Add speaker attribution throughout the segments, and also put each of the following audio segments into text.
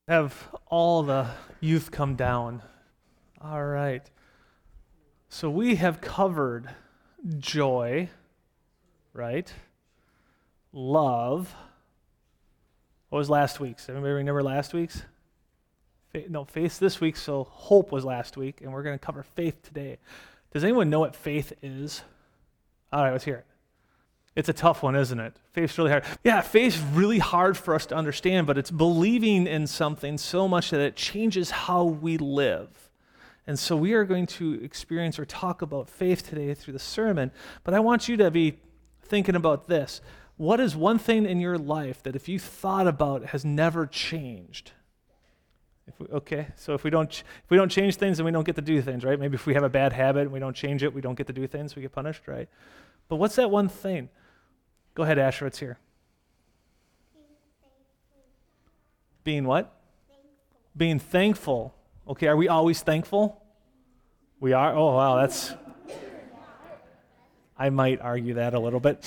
Speaker 1: Have all the youth come down. All right. So we have covered joy, right? Love. What was last week's? Anybody remember last week's? Faith this week, so hope was last week, and we're going to cover faith today. Does anyone know what faith is? All right, let's hear it. It's a tough one, isn't it? Faith's really hard. Yeah, faith's really hard for us to understand, but it's believing in something so much that it changes how we live. And so we are going to experience or talk about faith today through the sermon, but I want you to be thinking about this. What is one thing in your life that if you thought about has never changed? So if we don't change things, then we don't get to do things, right? Maybe if we have a bad habit and we don't change it, we don't get to do things, we get punished, right? But what's that one thing? Go ahead, Asher, it's here. Being what? Being thankful. Okay, are we always thankful? We are? Oh, wow, I might argue that a little bit.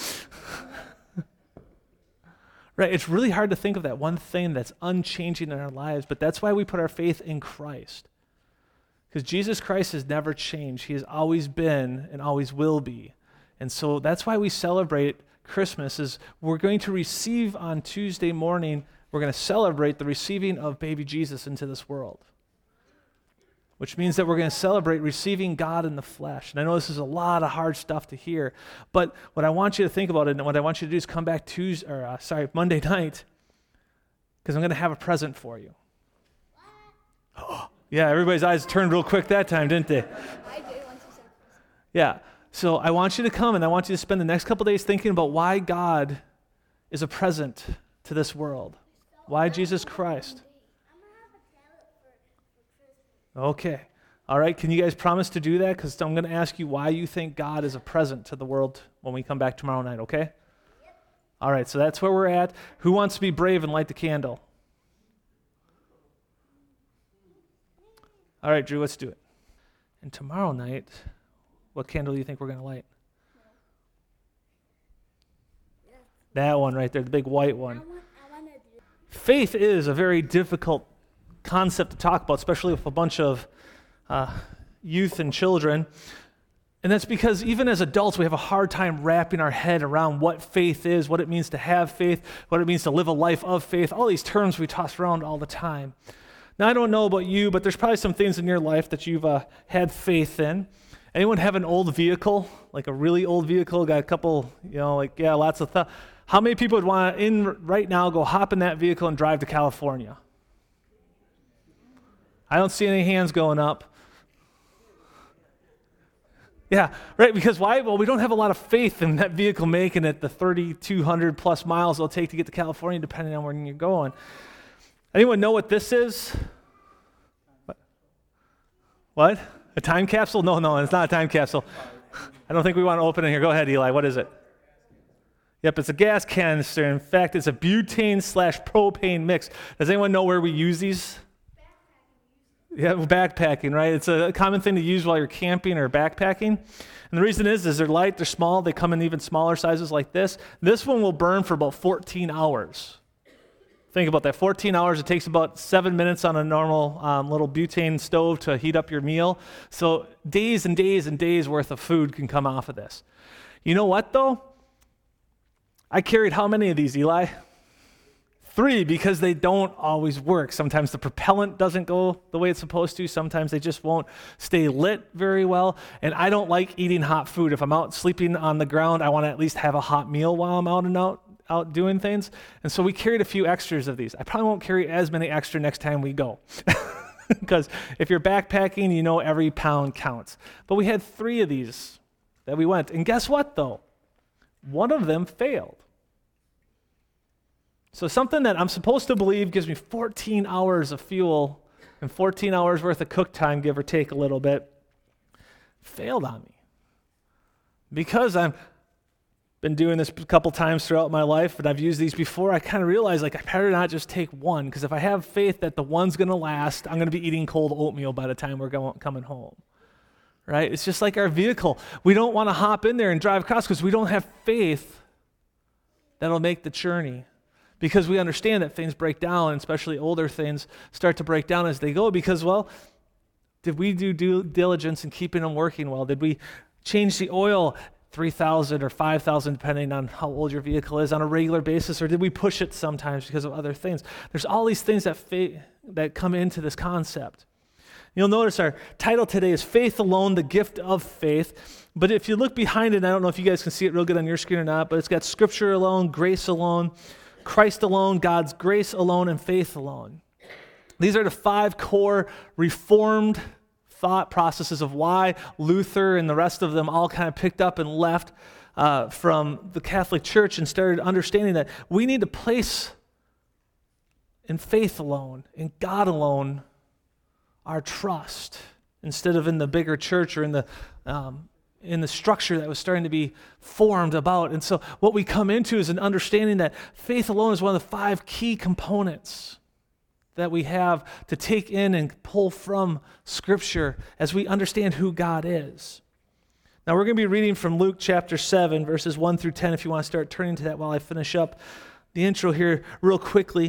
Speaker 1: Right, it's really hard to think of that one thing that's unchanging in our lives, but that's why we put our faith in Christ. Because Jesus Christ has never changed. He has always been and always will be. And so that's why we celebrate Christmas, is we're going to receive on Tuesday morning, we're going to celebrate the receiving of baby Jesus into this world. Which means that we're going to celebrate receiving God in the flesh. And I know this is a lot of hard stuff to hear, but what I want you to think about it, and what I want you to do is come back Monday night, because I'm going to have a present for you. Oh, yeah, everybody's eyes turned real quick that time, didn't they?
Speaker 2: I did once you said.
Speaker 1: Yeah. So I want you to come, and I want you to spend the next couple days thinking about why God is a present to this world. Why Jesus Christ. Okay. All right. Can you guys promise to do that? Because I'm going to ask you why you think God is a present to the world when we come back tomorrow night, okay? Yep. All right. So that's where we're at. Who wants to be brave and light the candle? All right, Drew, let's do it. And tomorrow night, what candle do you think we're going to light? That one right there, the big white one. Faith is a very difficult concept to talk about, especially with a bunch of youth and children. And that's because even as adults, we have a hard time wrapping our head around what faith is, what it means to have faith, what it means to live a life of faith, all these terms we toss around all the time. Now, I don't know about you, but there's probably some things in your life that you've had faith in. Anyone have an old vehicle, like a really old vehicle, got a couple, lots of stuff? How many people would want to, right now, go hop in that vehicle and drive to California? I don't see any hands going up. Yeah, right, because why? Well, we don't have a lot of faith in that vehicle making it the 3,200 plus miles it'll take to get to California, depending on where you're going. Anyone know what this is? What? A time capsule? No, it's not a time capsule. I don't think we want to open it here. Go ahead, Eli. What is it? Yep, it's a gas canister. In fact, it's a butane/propane mix. Does anyone know where we use these? Yeah, backpacking, right? It's a common thing to use while you're camping or backpacking. And the reason is they're light, they're small, they come in even smaller sizes like this. This one will burn for about 14 hours. Think about that, 14 hours. It takes about 7 minutes on a normal little butane stove to heat up your meal. So days and days and days worth of food can come off of this. You know what, though? I carried how many of these, Eli? 3, because they don't always work. Sometimes the propellant doesn't go the way it's supposed to. Sometimes they just won't stay lit very well. And I don't like eating hot food. If I'm out sleeping on the ground, I want to at least have a hot meal while I'm out doing things. And so we carried a few extras of these. I probably won't carry as many extra next time we go. Because if you're backpacking, you know every pound counts. But we had 3 of these that we went. And guess what, though? One of them failed. So something that I'm supposed to believe gives me 14 hours of fuel and 14 hours worth of cook time, give or take a little bit, failed on me. Because I've been doing this a couple times throughout my life, and I've used these before, I kind of realized I better not just take one, because if I have faith that the one's going to last, I'm going to be eating cold oatmeal by the time we're coming home. Right? It's just like our vehicle. We don't want to hop in there and drive across because we don't have faith that'll make the journey. because we understand that things break down, and especially older things start to break down as they go because, well, did we do due diligence in keeping them working well? Did we change the oil 3,000 or 5,000, depending on how old your vehicle is, on a regular basis, or did we push it sometimes because of other things? There's all these things that come into this concept. You'll notice our title today is Faith Alone, the Gift of Faith. But if you look behind it, I don't know if you guys can see it real good on your screen or not, but it's got Scripture alone, grace alone, Christ alone, God's grace alone, and faith alone. These are the 5 core Reformed thought processes of why Luther and the rest of them all kind of picked up and left from the Catholic Church and started understanding that we need to place in faith alone, in God alone, our trust, instead of in the bigger church or in the structure that was starting to be formed about. And so what we come into is an understanding that faith alone is one of the 5 key components that we have to take in and pull from Scripture as we understand who God is. Now we're going to be reading from Luke chapter 7, verses 1 through 10, if you want to start turning to that while I finish up the intro here real quickly.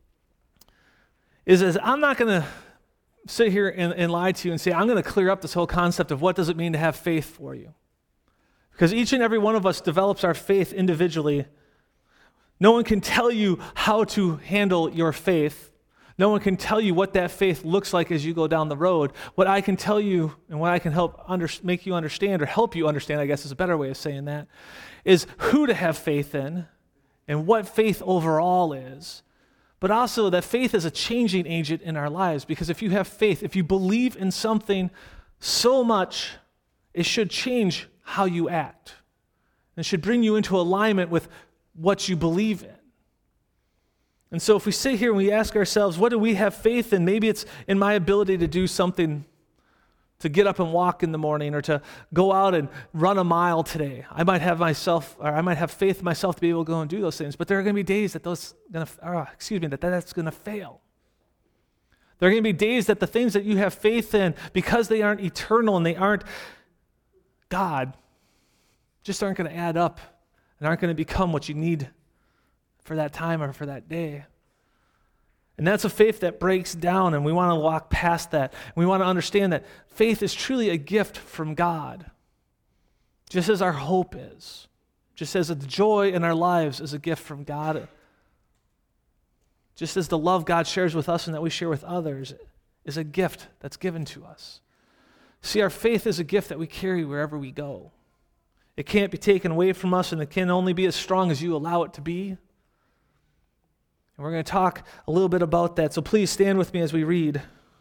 Speaker 1: As I'm not going to sit here and lie to you and say, I'm going to clear up this whole concept of what does it mean to have faith for you. Because each and every one of us develops our faith individually. No one can tell you how to handle your faith. No one can tell you what that faith looks like as you go down the road. What I can tell you and what I can make you understand, or help you understand, I guess is a better way of saying that, is who to have faith in and what faith overall is. But also that faith is a changing agent in our lives, because if you have faith, if you believe in something so much, it should change how you act. It should bring you into alignment with what you believe in. And so if we sit here and we ask ourselves, what do we have faith in? Maybe it's in my ability to do something, to get up and walk in the morning, or to go out and run a mile today. I might have faith in myself to be able to go and do those things, but there are going to be days that that's going to fail. There are going to be days that the things that you have faith in, because they aren't eternal and they aren't God, just aren't going to add up and aren't going to become what you need for that time or for that day. And that's a faith that breaks down, and we want to walk past that. We want to understand that faith is truly a gift from God, just as our hope is, just as the joy in our lives is a gift from God, just as the love God shares with us and that we share with others is a gift that's given to us. See, our faith is a gift that we carry wherever we go. It can't be taken away from us, and it can only be as strong as you allow it to be. And we're going to talk a little bit about that. So please stand with me as we read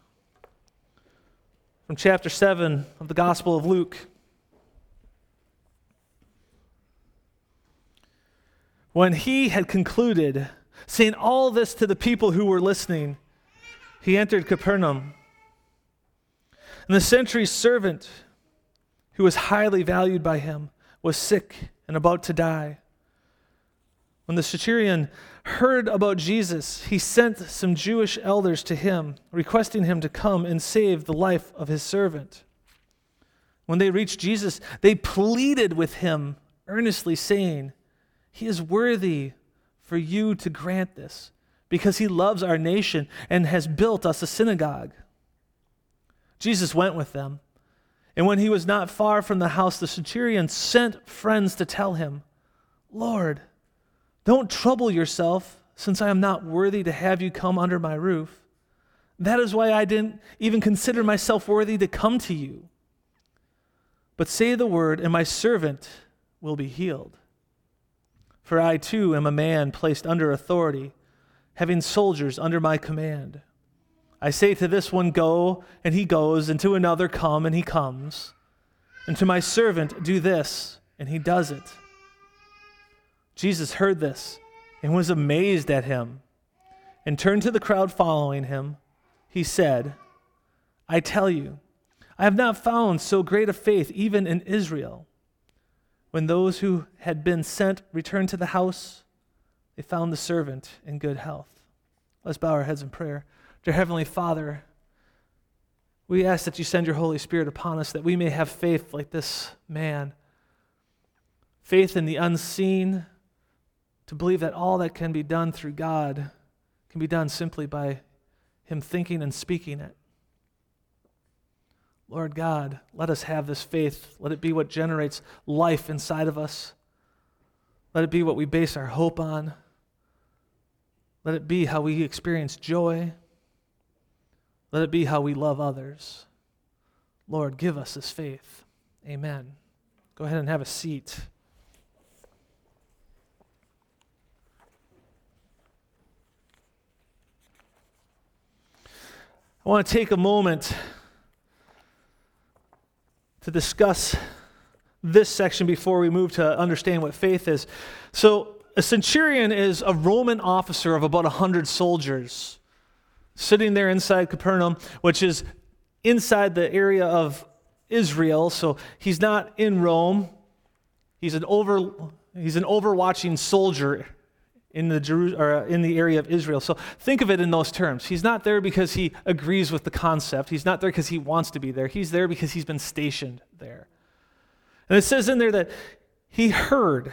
Speaker 1: from chapter 7 of the Gospel of Luke. When he had concluded saying all this to the people who were listening, he entered Capernaum. And the centurion's servant, who was highly valued by him, was sick and about to die. When the centurion heard about Jesus, he sent some Jewish elders to him, requesting him to come and save the life of his servant. When they reached Jesus, they pleaded with him, earnestly saying, "He is worthy for you to grant this, because he loves our nation and has built us a synagogue." Jesus went with them, and when he was not far from the house, the centurion sent friends to tell him, "Lord, don't trouble yourself, since I am not worthy to have you come under my roof. That is why I didn't even consider myself worthy to come to you. But say the word, and my servant will be healed. For I too am a man placed under authority, having soldiers under my command. I say to this one, go, and he goes, and to another, come, and he comes. And to my servant, do this, and he does it." Jesus heard this and was amazed at him, and turned to the crowd following him. He said, "I tell you, I have not found so great a faith even in Israel." When those who had been sent returned to the house, they found the servant in good health. Let's bow our heads in prayer. Dear Heavenly Father, we ask that you send your Holy Spirit upon us, that we may have faith like this man. Faith in the unseen, to believe that all that can be done through God can be done simply by him thinking and speaking it. Lord God, let us have this faith. Let it be what generates life inside of us. Let it be what we base our hope on. Let it be how we experience joy. Let it be how we love others. Lord, give us this faith. Amen. Go ahead and have a seat. I want to take a moment to discuss this section before we move to understand what faith is. So, a centurion is a Roman officer of about 100 soldiers sitting there inside Capernaum, which is inside the area of Israel. So, he's not in Rome. He's an overwatching soldier in the area of Israel. So think of it in those terms. He's not there because he agrees with the concept. He's not there because he wants to be there. He's there because he's been stationed there. And it says in there that he heard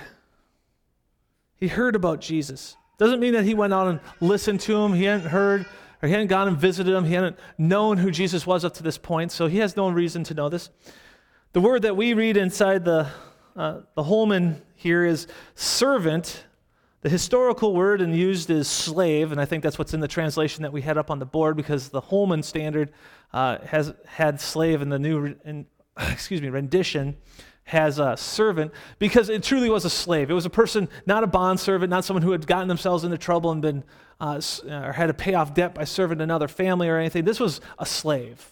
Speaker 1: about Jesus. Doesn't mean that he went out and listened to him. He hadn't heard, or he hadn't gone and visited him. He hadn't known who Jesus was up to this point, so he has no reason to know this. The word that we read inside the Holman here is servant. The historical word and used is slave, and I think that's what's in the translation that we had up on the board, because the Holman Standard has had slave, and the new rendition has a servant, because it truly was a slave. It was a person, not a bondservant, not someone who had gotten themselves into trouble and been or had to pay off debt by serving another family or anything. This was a slave,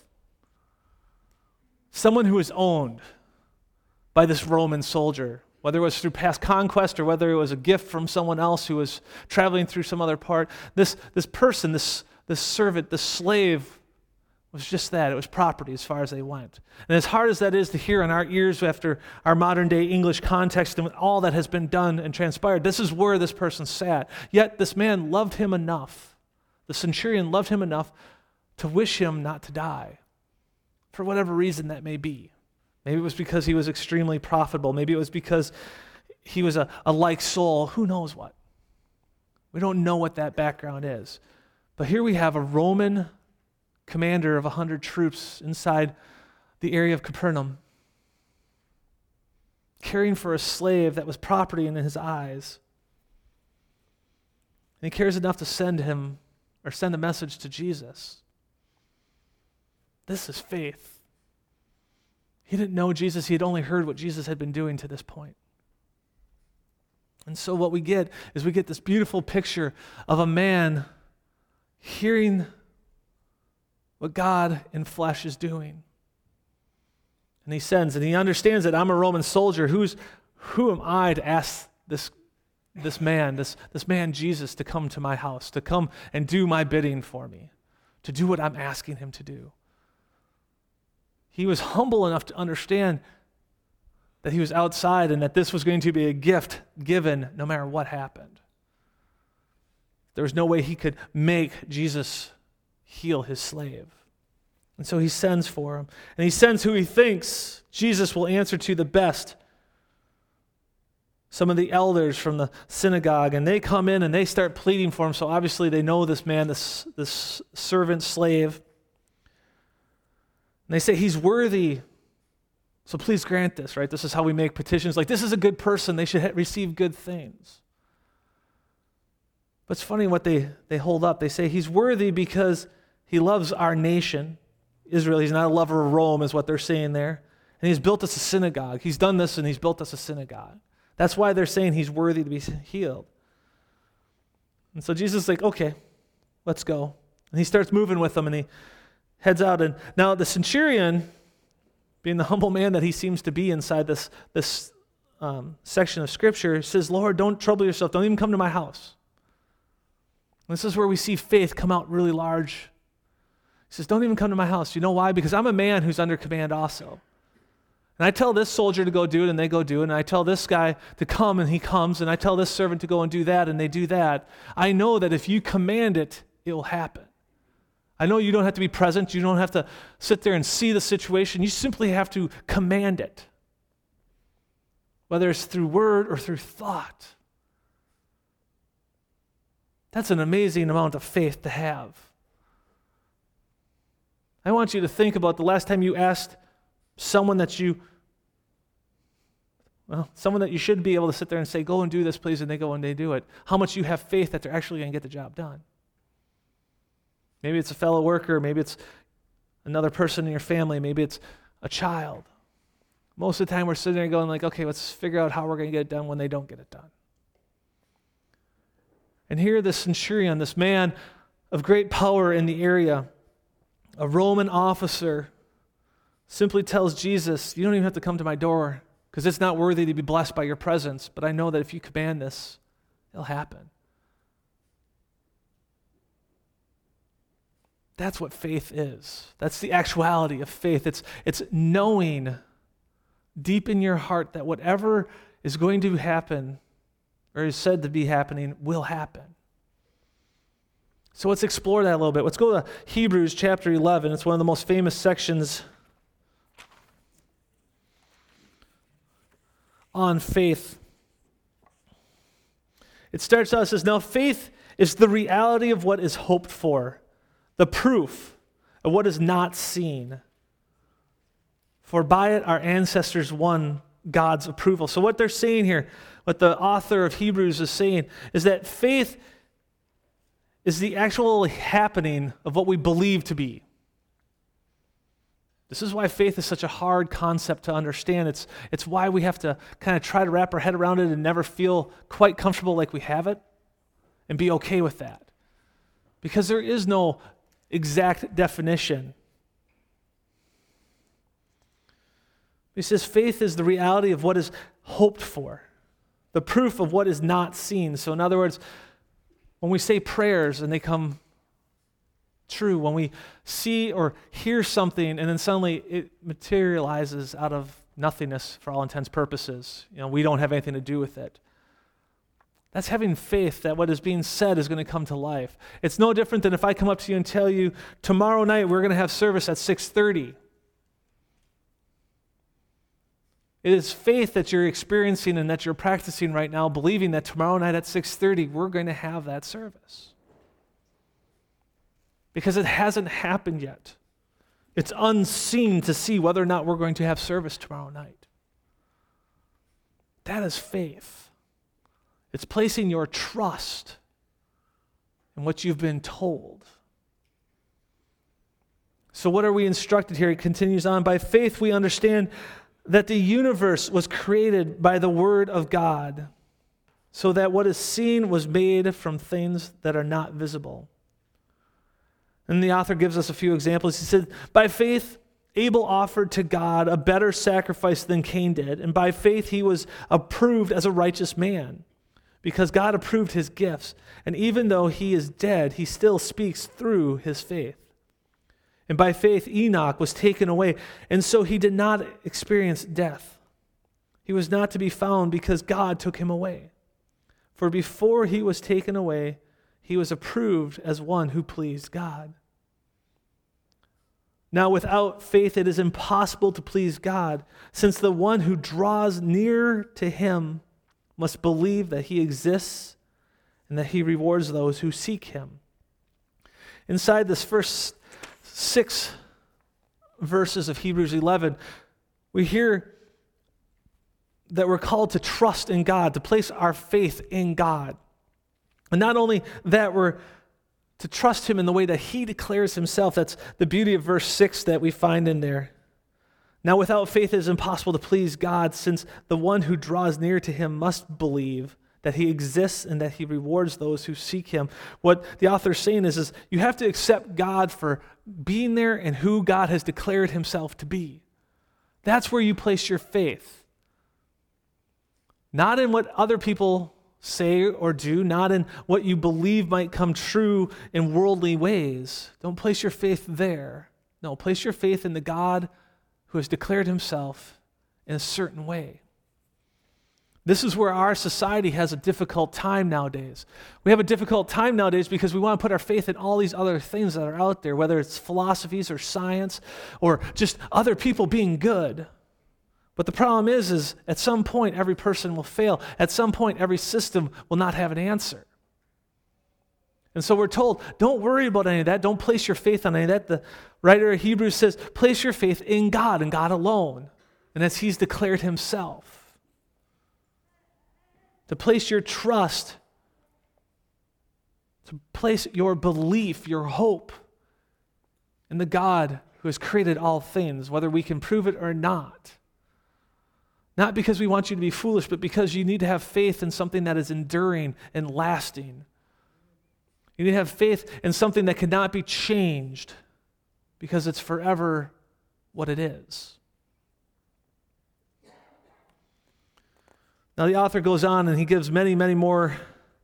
Speaker 1: someone who was owned by this Roman soldier. Whether it was through past conquest or whether it was a gift from someone else who was traveling through some other part, this person, this servant, this slave was just that. It was property as far as they went. And as hard as that is to hear in our ears after our modern day English context and all that has been done and transpired, this is where this person sat. Yet this man loved him enough, the centurion loved him enough to wish him not to die, for whatever reason that may be. Maybe it was because he was extremely profitable. Maybe it was because he was a like soul. Who knows what? We don't know what that background is. But here we have a Roman commander of 100 troops inside the area of Capernaum, caring for a slave that was property in his eyes. And he cares enough to send a message to Jesus. This is faith. He didn't know Jesus. He had only heard what Jesus had been doing to this point. And so what we get is this beautiful picture of a man hearing what God in flesh is doing. And he sends, and he understands that I'm a Roman soldier. Who am I to ask this man Jesus to come to my house, to come and do my bidding for me, to do what I'm asking him to do? He was humble enough to understand that he was outside and that this was going to be a gift given no matter what happened. There was no way he could make Jesus heal his slave. And so he sends for him. And he sends who he thinks Jesus will answer to the best. Some of the elders from the synagogue, and they come in and they start pleading for him. So obviously they know this man, this servant slave. And they say, he's worthy, so please grant this, right? This is how we make petitions. Like, this is a good person. They should receive good things. But it's funny what they hold up. They say he's worthy because he loves our nation, Israel. He's not a lover of Rome, is what they're saying there. And he's built us a synagogue. He's done this, and he's built us a synagogue. That's why they're saying he's worthy to be healed. And so Jesus is like, okay, let's go. And he starts moving with them, and he heads out. And now the centurion, being the humble man that he seems to be inside this section of Scripture, says, Lord, don't trouble yourself. Don't even come to my house. And this is where we see faith come out really large. He says, don't even come to my house. You know why? Because I'm a man who's under command also. And I tell this soldier to go do it, and they go do it. And I tell this guy to come, and he comes. And I tell this servant to go and do that, and they do that. I know that if you command it, it will happen. I know you don't have to be present. You don't have to sit there and see the situation. You simply have to command it, whether it's through word or through thought. That's an amazing amount of faith to have. I want you to think about the last time you asked someone that you should be able to sit there and say, go and do this, please, and they go and they do it. How much you have faith that they're actually going to get the job done. Maybe it's a fellow worker, maybe it's another person in your family, maybe it's a child. Most of the time we're sitting there going like, okay, let's figure out how we're going to get it done when they don't get it done. And here this centurion, this man of great power in the area, a Roman officer, simply tells Jesus, you don't even have to come to my door because it's not worthy to be blessed by your presence, but I know that if you command this, it'll happen. That's what faith is. That's the actuality of faith. It's knowing deep in your heart that whatever is going to happen or is said to be happening will happen. So let's explore that a little bit. Let's go to Hebrews chapter 11. It's one of the most famous sections on faith. It starts out, it says, now faith is the reality of what is hoped for, the proof of what is not seen. For by it our ancestors won God's approval. So what they're saying here, what the author of Hebrews is saying, is that faith is the actual happening of what we believe to be. This is why faith is such a hard concept to understand. It's why we have to kind of try to wrap our head around it and never feel quite comfortable like we have it and be okay with that. Because there is no exact definition. He says faith is the reality of what is hoped for, the proof of what is not seen. So in other words, when we say prayers and they come true, when we see or hear something and then suddenly it materializes out of nothingness for all intents and purposes, we don't have anything to do with it. That's having faith that what is being said is going to come to life. It's no different than if I come up to you and tell you, tomorrow night we're going to have service at 6:30. It is faith that you're experiencing and that you're practicing right now, believing that tomorrow night at 6:30 we're going to have that service. Because it hasn't happened yet. It's unseen to see whether or not we're going to have service tomorrow night. That is faith. It's placing your trust in what you've been told. So what are we instructed here? It continues on. By faith we understand that the universe was created by the word of God, so that what is seen was made from things that are not visible. And the author gives us a few examples. He said, by faith Abel offered to God a better sacrifice than Cain did, and by faith he was approved as a righteous man, because God approved his gifts. And even though he is dead, he still speaks through his faith. And by faith Enoch was taken away, and so he did not experience death. He was not to be found because God took him away. For before he was taken away, he was approved as one who pleased God. Now without faith it is impossible to please God, since the one who draws near to him must believe that he exists and that he rewards those who seek him. Inside this first 6 verses of Hebrews 11, we hear that we're called to trust in God, to place our faith in God. And not only that, we're to trust him in the way that he declares himself. That's the beauty of verse 6 that we find in there. Now without faith it is impossible to please God, since the one who draws near to him must believe that he exists and that he rewards those who seek him. What the author is saying is you have to accept God for being there and who God has declared himself to be. That's where you place your faith. Not in what other people say or do, not in what you believe might come true in worldly ways. Don't place your faith there. No, place your faith in the God who has declared himself in a certain way. This is where our society has a difficult time nowadays. We have a difficult time nowadays because we want to put our faith in all these other things that are out there, whether it's philosophies or science or just other people being good. But the problem is at some point every person will fail. At some point every system will not have an answer. And so we're told, don't worry about any of that. Don't place your faith on any of that. The writer of Hebrews says, place your faith in God and God alone, and as he's declared himself. To place your trust, to place your belief, your hope in the God who has created all things, whether we can prove it or not. Not because we want you to be foolish, but because you need to have faith in something that is enduring and lasting. You need to have faith in something that cannot be changed because it's forever what it is. Now the author goes on and he gives many, many more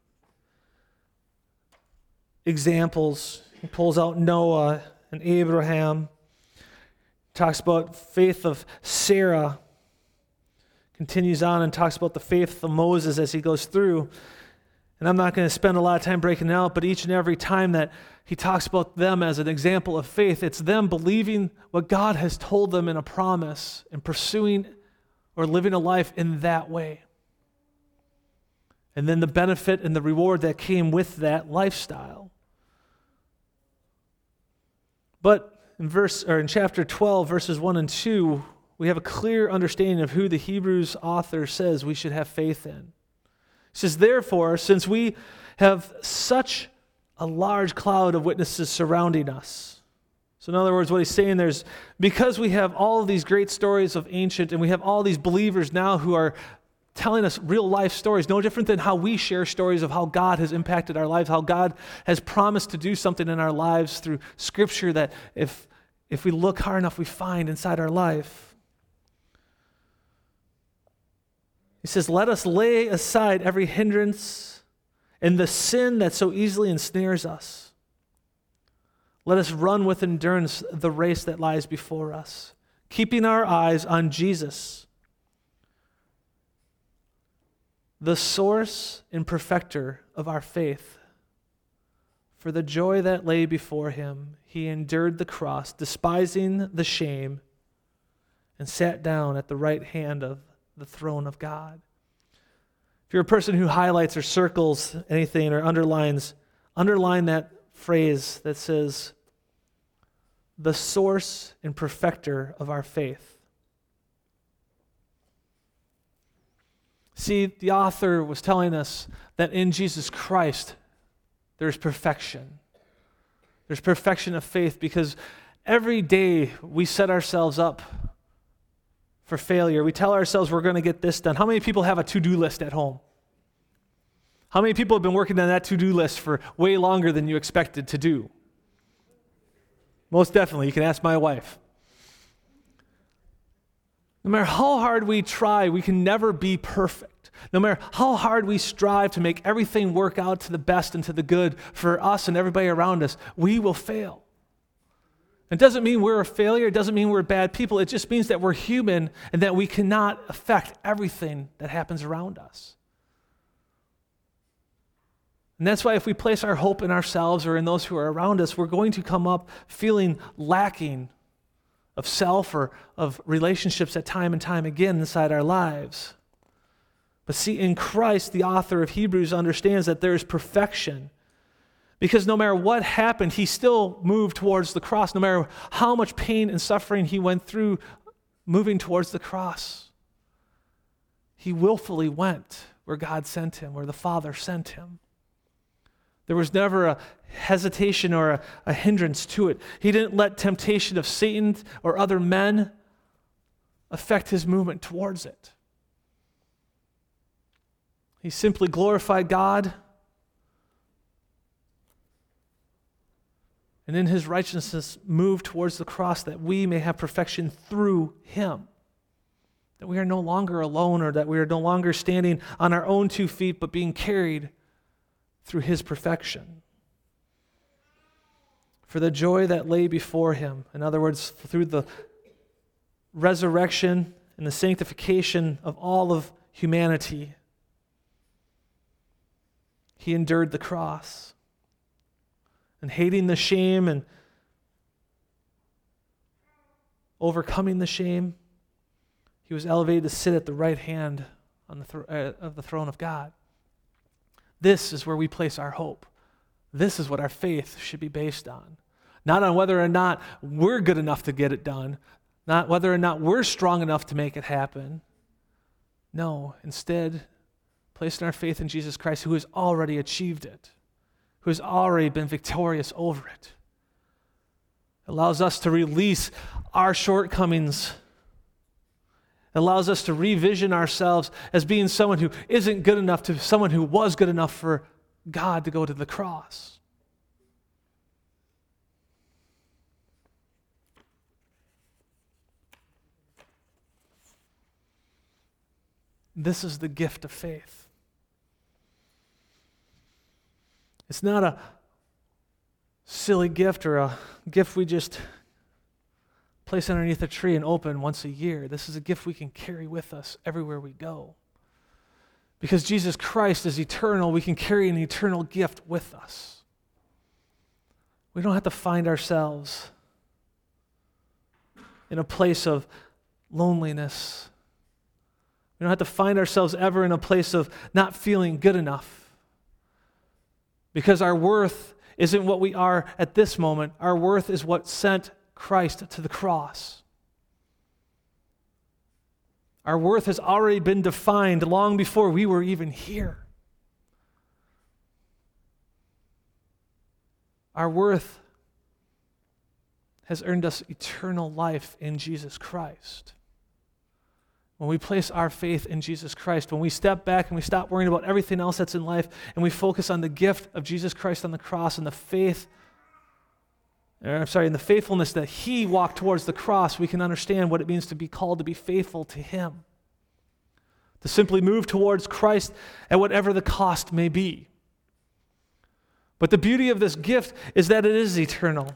Speaker 1: examples. He pulls out Noah and Abraham. Talks about faith of Sarah. Continues on and talks about the faith of Moses as he goes through. And I'm not going to spend a lot of time breaking it out, but each and every time that he talks about them as an example of faith, it's them believing what God has told them in a promise and pursuing or living a life in that way. And then the benefit and the reward that came with that lifestyle. But in chapter 12, verses 1 and 2, we have a clear understanding of who the Hebrews author says we should have faith in. It says, therefore, since we have such a large cloud of witnesses surrounding us. So in other words, what he's saying there is, because we have all of these great stories of ancient, and we have all these believers now who are telling us real life stories, no different than how we share stories of how God has impacted our lives, how God has promised to do something in our lives through Scripture that if we look hard enough, we find inside our life. He says, let us lay aside every hindrance and the sin that so easily ensnares us. Let us run with endurance the race that lies before us, keeping our eyes on Jesus, the source and perfecter of our faith. For the joy that lay before him, he endured the cross, despising the shame, and sat down at the right hand of the throne of God. If you're a person who highlights or circles anything or underline that phrase that says, the source and perfecter of our faith. See, the author was telling us that in Jesus Christ, there's perfection. There's perfection of faith because every day we set ourselves up for failure. We tell ourselves we're going to get this done. How many people have a to-do list at home? How many people have been working on that to-do list for way longer than you expected to do? Most definitely. You can ask my wife. No matter how hard we try, we can never be perfect. No matter how hard we strive to make everything work out to the best and to the good for us and everybody around us, we will fail. It doesn't mean we're a failure. It doesn't mean we're bad people. It just means that we're human and that we cannot affect everything that happens around us. And that's why if we place our hope in ourselves or in those who are around us, we're going to come up feeling lacking of self or of relationships at time and time again inside our lives. But see, in Christ, the author of Hebrews understands that there is perfection. Because no matter what happened, he still moved towards the cross. No matter how much pain and suffering he went through moving towards the cross, he willfully went where God sent him, where the Father sent him. There was never a hesitation or a hindrance to it. He didn't let temptation of Satan or other men affect his movement towards it. He simply glorified God, and in his righteousness moved towards the cross that we may have perfection through him. That we are no longer alone or that we are no longer standing on our own 2 feet but being carried through his perfection. For the joy that lay before him, in other words, through the resurrection and the sanctification of all of humanity, he endured the cross. And hating the shame and overcoming the shame, he was elevated to sit at the right hand on of the throne of God. This is where we place our hope. This is what our faith should be based on. Not on whether or not we're good enough to get it done, not whether or not we're strong enough to make it happen. No, instead, placing our faith in Jesus Christ, who has already achieved it, who has already been victorious over it. It allows us to release our shortcomings. It allows us to revision ourselves as being someone who isn't good enough to someone who was good enough for God to go to the cross. This is the gift of faith. It's not a silly gift or a gift we just place underneath a tree and open once a year. This is a gift we can carry with us everywhere we go. Because Jesus Christ is eternal, we can carry an eternal gift with us. We don't have to find ourselves in a place of loneliness. We don't have to find ourselves ever in a place of not feeling good enough. Because our worth isn't what we are at this moment. Our worth is what sent Christ to the cross. Our worth has already been defined long before we were even here. Our worth has earned us eternal life in Jesus Christ. When we place our faith in Jesus Christ, when we step back and we stop worrying about everything else that's in life and we focus on the gift of Jesus Christ on the cross and the faithfulness that He walked towards the cross, we can understand what it means to be called to be faithful to Him. To simply move towards Christ at whatever the cost may be. But the beauty of this gift is that it is eternal.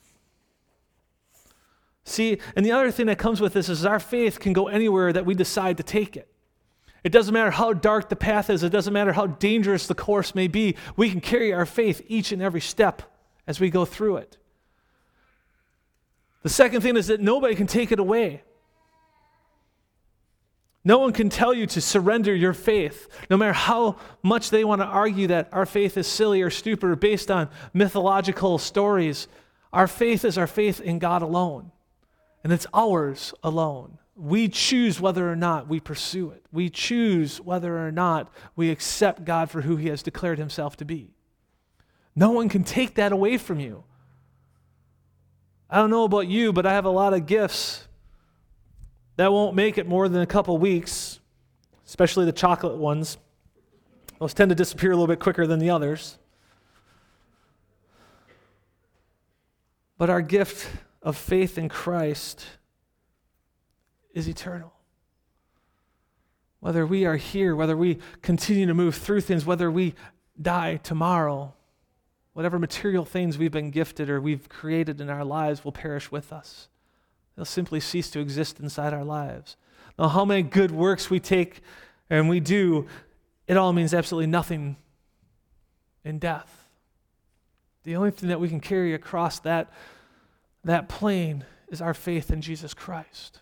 Speaker 1: See, and the other thing that comes with this is our faith can go anywhere that we decide to take it. It doesn't matter how dark the path is. It doesn't matter how dangerous the course may be. We can carry our faith each and every step as we go through it. The second thing is that nobody can take it away. No one can tell you to surrender your faith, no matter how much they want to argue that our faith is silly or stupid or based on mythological stories. Our faith is our faith in God alone. And it's ours alone. We choose whether or not we pursue it. We choose whether or not we accept God for who He has declared Himself to be. No one can take that away from you. I don't know about you, but I have a lot of gifts that won't make it more than a couple weeks, especially the chocolate ones. Those tend to disappear a little bit quicker than the others. But our gift of faith in Christ is eternal. Whether we are here, whether we continue to move through things, whether we die tomorrow, whatever material things we've been gifted or we've created in our lives will perish with us. They'll simply cease to exist inside our lives. Now, how many good works we take and we do, it all means absolutely nothing in death. The only thing that we can carry across that plane is our faith in Jesus Christ.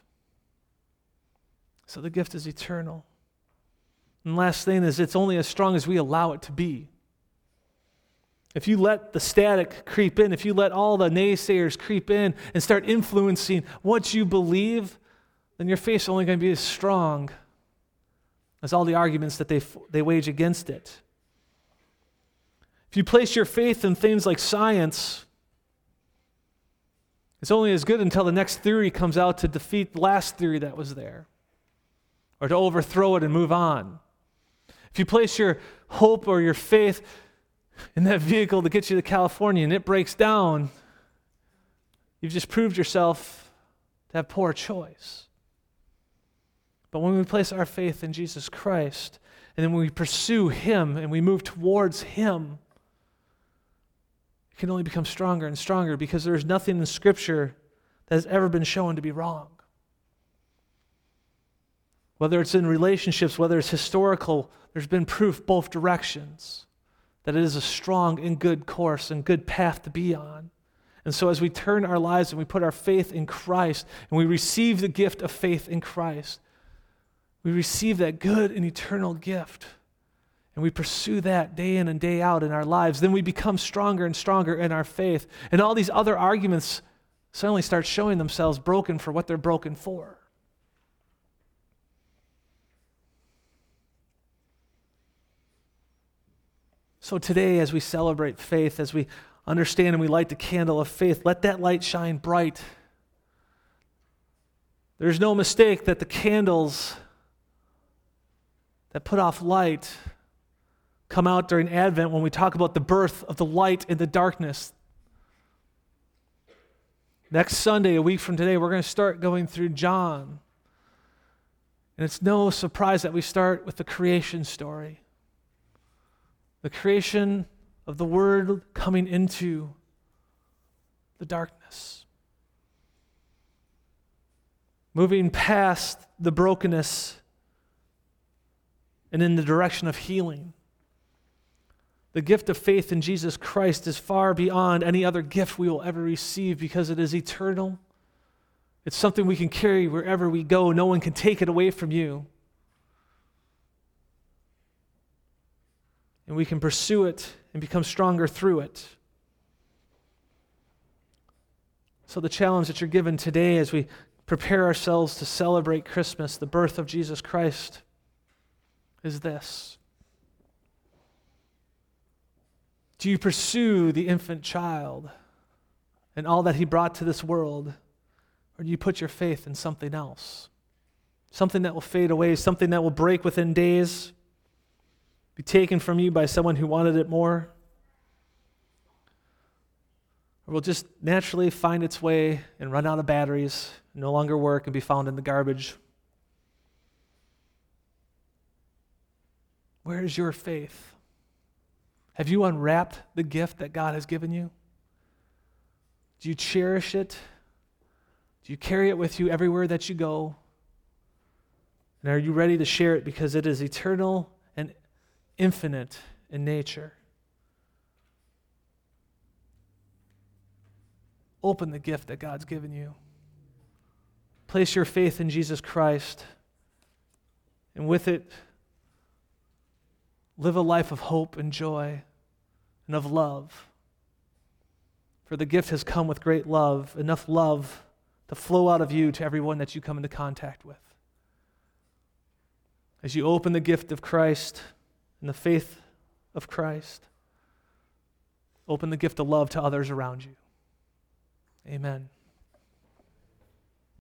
Speaker 1: So the gift is eternal. And last thing is, it's only as strong as we allow it to be. If you let the static creep in, if you let all the naysayers creep in and start influencing what you believe, then your faith's only going to be as strong as all the arguments that they wage against it. If you place your faith in things like science, it's only as good until the next theory comes out to defeat the last theory that was there, or to overthrow it and move on. If you place your hope or your faith in that vehicle to get you to California and it breaks down, you've just proved yourself to have poor choice. But when we place our faith in Jesus Christ, and then when we pursue Him and we move towards Him, it can only become stronger and stronger because there's nothing in Scripture that has ever been shown to be wrong. Whether it's in relationships, whether it's historical, there's been proof both directions that it is a strong and good course and good path to be on. And so as we turn our lives and we put our faith in Christ and we receive the gift of faith in Christ, we receive that good and eternal gift. and we pursue that day in and day out in our lives, then we become stronger and stronger in our faith. And all these other arguments suddenly start showing themselves broken for what they're broken for. So today, as we celebrate faith, as we understand and we light the candle of faith, let that light shine bright. There's no mistake that the candles that put off light come out during Advent when we talk about the birth of the light in the darkness. Next Sunday, a week from today, we're going to start going through John. And it's no surprise that we start with the creation story. The creation of the Word coming into the darkness. Moving past the brokenness and in the direction of healing. The gift of faith in Jesus Christ is far beyond any other gift we will ever receive because it is eternal. It's something we can carry wherever we go. No one can take it away from you. And we can pursue it and become stronger through it. So the challenge that you're given today as we prepare ourselves to celebrate Christmas, the birth of Jesus Christ, is this. Do you pursue the infant child and all that he brought to this world, or do you put your faith in something else? Something that will fade away, something that will break within days, be taken from you by someone who wanted it more, or will just naturally find its way and run out of batteries, no longer work, and be found in the garbage? Where is your faith? Have you unwrapped the gift that God has given you? Do you cherish it? Do you carry it with you everywhere that you go? And are you ready to share it because it is eternal and infinite in nature? Open the gift that God's given you. Place your faith in Jesus Christ, and with it, live a life of hope and joy and of love. For the gift has come with great love, enough love to flow out of you to everyone that you come into contact with. As you open the gift of Christ and the faith of Christ, open the gift of love to others around you. Amen.